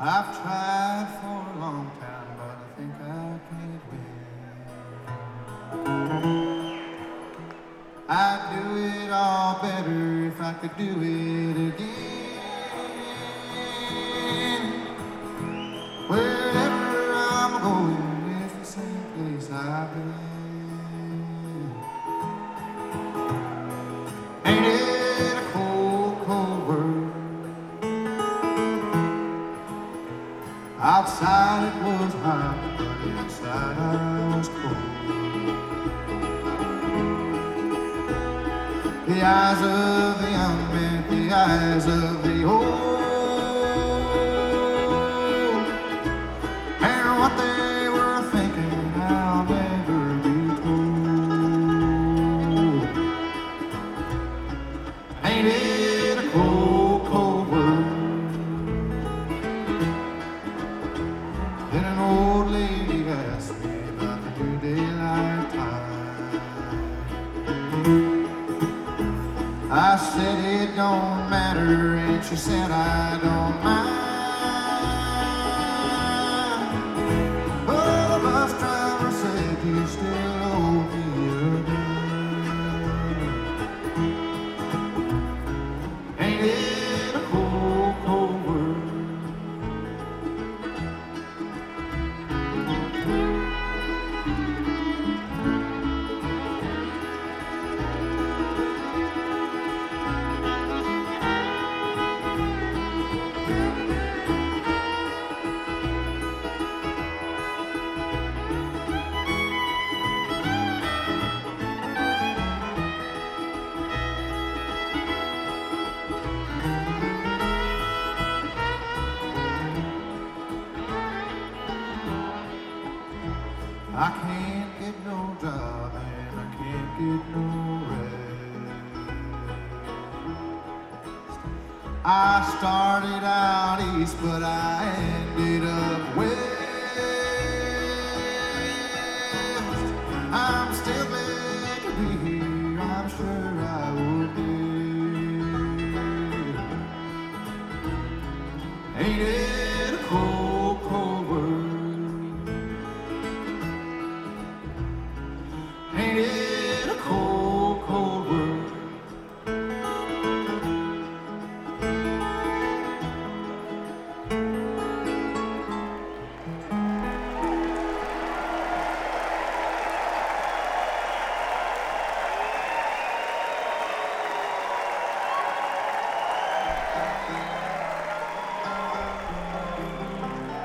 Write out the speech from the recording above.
I've tried for a long time, but I think I can't win. I'd do it all better if I could do it again. Wherever I'm going, it's the same place I've been. Ain't it a cold, cold world? Outside it was hot, but inside I was cold. The eyes of the young met the eyes of the old, and what they were thinking I'll never be told. Ain't it a cold, cold world? Then an old lady asked me about the new daylight time. I said it don't matter, and she said I don't mind. Oh, the bus driver said you still owe me a dime. Ain't it a cold, cold world? I can't get no job and I can't get no rest. I started out east, but I ended up